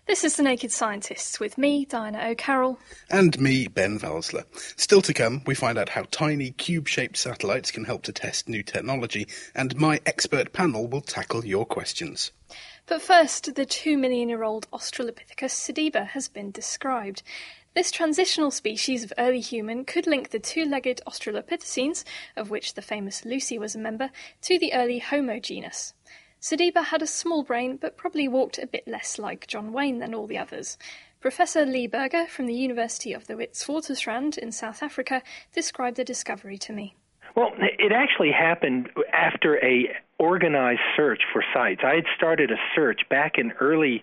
This is The Naked Scientists with me, Diana O'Carroll. And me, Ben Valsler. Still to come, we find out how tiny cube-shaped satellites can help to test new technology, and my expert panel will tackle your questions. But first, the 2-million-year-old Australopithecus sediba has been described. This transitional species of early human could link the two-legged Australopithecines, of which the famous Lucy was a member, to the early Homo genus. Sediba had a small brain, but probably walked a bit less like John Wayne than all the others. Professor Lee Berger from the University of the Witwatersrand in South Africa described the discovery to me. Well, it actually happened after a organized search for sites. I had started a search back in early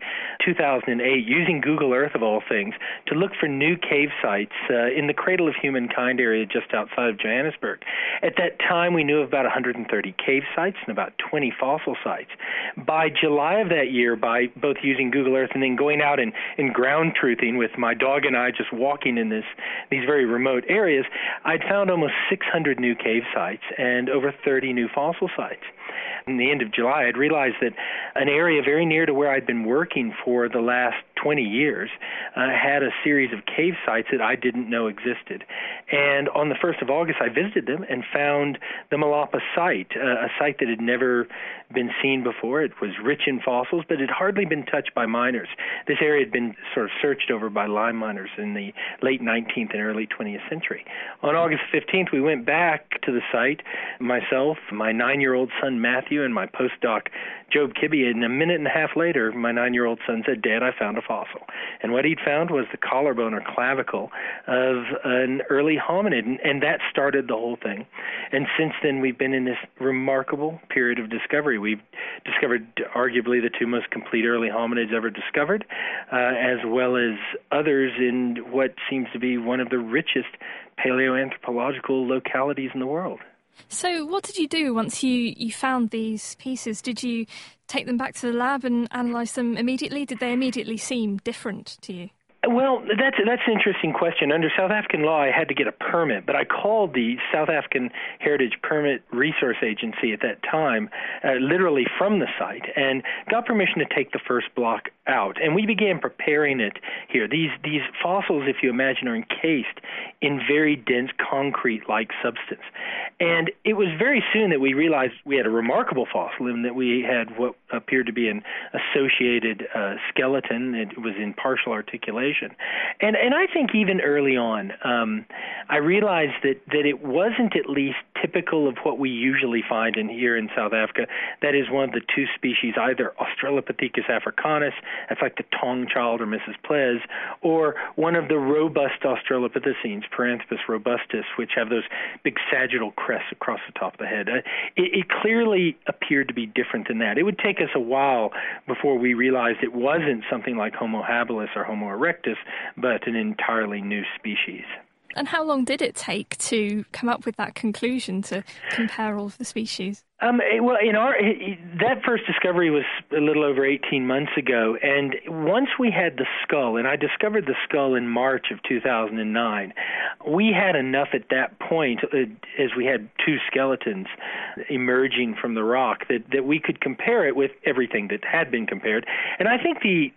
2008 using Google Earth, of all things, to look for new cave sites in the Cradle of Humankind area just outside of Johannesburg. At that time, we knew of about 130 cave sites and about 20 fossil sites. By July of that year, by both using Google Earth and then going out and ground truthing with my dog and I just walking in these very remote areas, I'd found almost 600 new cave sites and over 30 new fossil sites. In the end of July, I'd realized that an area very near to where I'd been working for the last 20 years had a series of cave sites that I didn't know existed. And on the 1st of August, I visited them and found the Malapa site, a site that had never been seen before. It was rich in fossils, but it had hardly been touched by miners. This area had been sort of searched over by lime miners in the late 19th and early 20th century. On August 15th, we went back to the site, myself, my 9-year-old son Matthew, and my postdoc Job Kibbe, and a minute and a half later, my 9-year-old son said, "Dad, I found a fossil." And what he'd found was the collarbone or clavicle of an early hominid, and that started the whole thing. And since then, we've been in this remarkable period of discovery. We've discovered arguably the two most complete early hominids ever discovered, as well as others in what seems to be one of the richest paleoanthropological localities in the world. So what did you do once you found these pieces? Did you take them back to the lab and analyse them immediately? Did they immediately seem different to you? Well, that's an interesting question. Under South African law, I had to get a permit, but I called the South African Heritage Permit Resource Agency at that time, literally from the site, and got permission to take the first block out. And we began preparing it here. These fossils, if you imagine, are encased in very dense concrete-like substance. And it was very soon that we realized we had a remarkable fossil and that we had what appeared to be an associated skeleton. It was in partial articulation. And I think even early on, I realized that it wasn't at least typical of what we usually find here in South Africa. That is one of the two species, either Australopithecus africanus, that's like the Tong child or Mrs. Ples, or one of the robust Australopithecines, Paranthropus robustus, which have those big sagittal crests across the top of the head. It clearly appeared to be different than that. It would take us a while before we realized it wasn't something like Homo habilis or Homo erectus, but an entirely new species. And how long did it take to come up with that conclusion to compare all of the species? Well, that first discovery was a little over 18 months ago, and once we had the skull, and I discovered the skull in March of 2009, we had enough at that point, as we had two skeletons emerging from the rock, that we could compare it with everything that had been compared. And I think the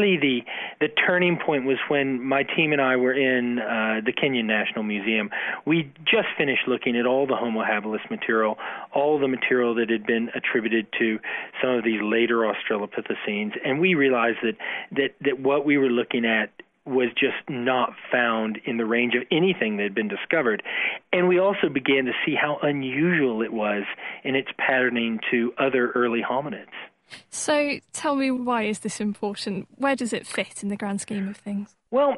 turning point was when my team and I were in the Kenyan National Museum. We just finished looking at all the Homo habilis material, all the material that had been attributed to some of these later Australopithecines, and we realized that what we were looking at was just not found in the range of anything that had been discovered. And we also began to see how unusual it was in its patterning to other early hominids. So tell me, why is this important? Where does it fit in the grand scheme of things? Well,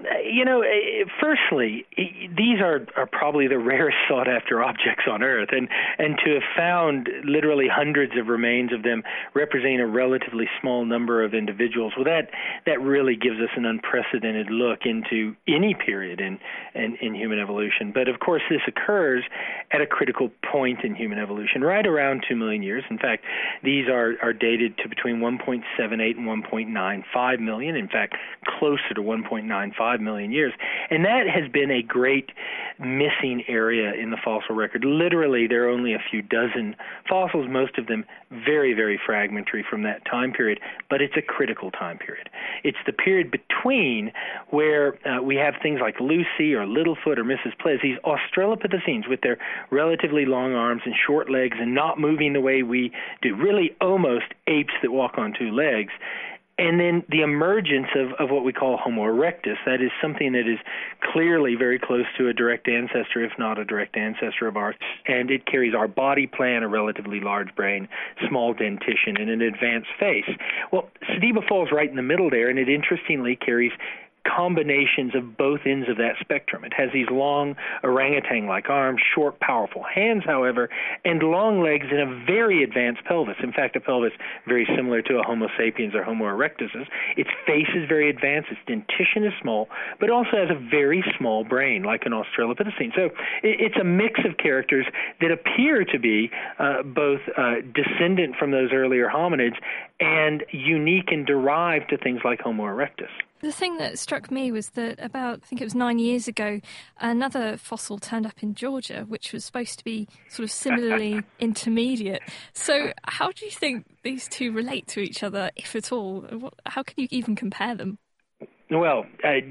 firstly, these are probably the rarest sought-after objects on Earth, and to have found literally hundreds of remains of them representing a relatively small number of individuals, well, that really gives us an unprecedented look into any period in human evolution. But, of course, this occurs at a critical point in human evolution, right around 2 million years. In fact, these are dated to between 1.78 and 1.95 million, in fact, closer to 1.95 million years. And that has been a great missing area in the fossil record. Literally, there are only a few dozen fossils, most of them very, very fragmentary from that time period, but it's a critical time period. It's the period between where we have things like Lucy or Littlefoot or Mrs. Ples, these Australopithecines with their relatively long arms and short legs and not moving the way we do, really almost apes that walk on two legs. And then the emergence of what we call Homo erectus, that is something that is clearly very close to a direct ancestor, if not a direct ancestor of ours. And it carries our body plan, a relatively large brain, small dentition, and an advanced face. Well, Sediba falls right in the middle there, and it interestingly carries combinations of both ends of that spectrum. It has these long orangutan-like arms, short, powerful hands, however, and long legs and a very advanced pelvis. In fact, a pelvis very similar to a Homo sapiens or Homo erectus's. Its face is very advanced, its dentition is small, but also has a very small brain, like an Australopithecine. So it's a mix of characters that appear to be both descendant from those earlier hominids and unique and derived to things like Homo erectus. The thing that struck me was that about, I think it was 9 years ago, another fossil turned up in Georgia, which was supposed to be sort of similarly intermediate. So how do you think these two relate to each other, if at all? How can you even compare them? Well,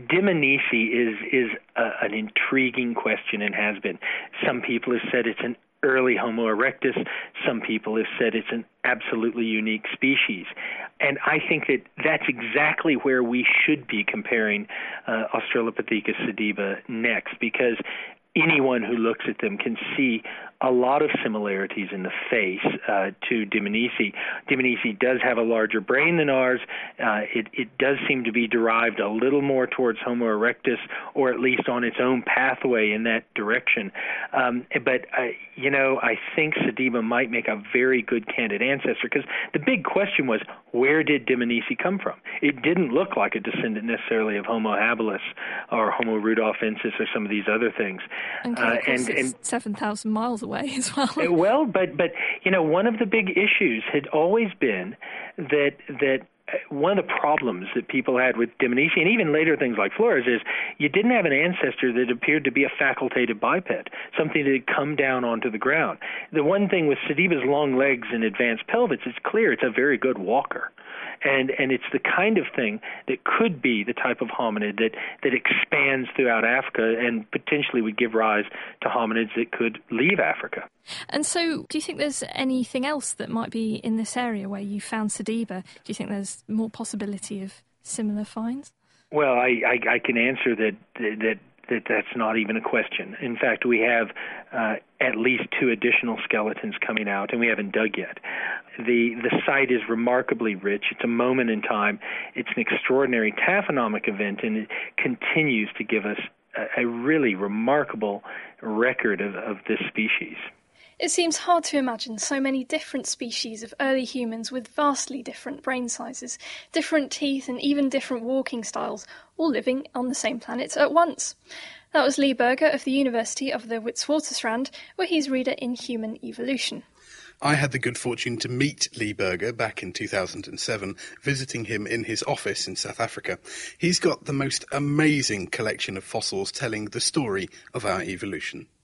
Dmanisi is an intriguing question and has been. Some people have said it's an early Homo erectus. Some people have said it's an absolutely unique species. And I think that that's exactly where we should be comparing Australopithecus sediba next, because anyone who looks at them can see a lot of similarities in the face to Dmanisi. Dmanisi does have a larger brain than ours. It does seem to be derived a little more towards Homo erectus, or at least on its own pathway in that direction. But I think Sediba might make a very good candidate ancestor, because the big question was, where did Dmanisi come from? It didn't look like a descendant necessarily of Homo habilis or Homo rudolfensis or some of these other things. And of course it's 7,000 miles away as well. Well, but one of the big issues had always been that one of the problems that people had with Dmanisi, and even later things like Flores, is you didn't have an ancestor that appeared to be a facultative biped, something that had come down onto the ground. The one thing with Sediba's long legs and advanced pelvis, it's clear it's a very good walker. And it's the kind of thing that could be the type of hominid that expands throughout Africa and potentially would give rise to hominids that could leave Africa. And so do you think there's anything else that might be in this area where you found Sediba? Do you think there's more possibility of similar finds? Well, I can answer that that's not even a question. In fact, we have at least 2 additional skeletons coming out, and we haven't dug yet. The site is remarkably rich. It's a moment in time. It's an extraordinary taphonomic event, and it continues to give us a really remarkable record of this species. It seems hard to imagine so many different species of early humans with vastly different brain sizes, different teeth, and even different walking styles, all living on the same planet at once. That was Lee Berger of the University of the Witwatersrand, where he's reader in Human Evolution. I had the good fortune to meet Lee Berger back in 2007, visiting him in his office in South Africa. He's got the most amazing collection of fossils telling the story of our evolution.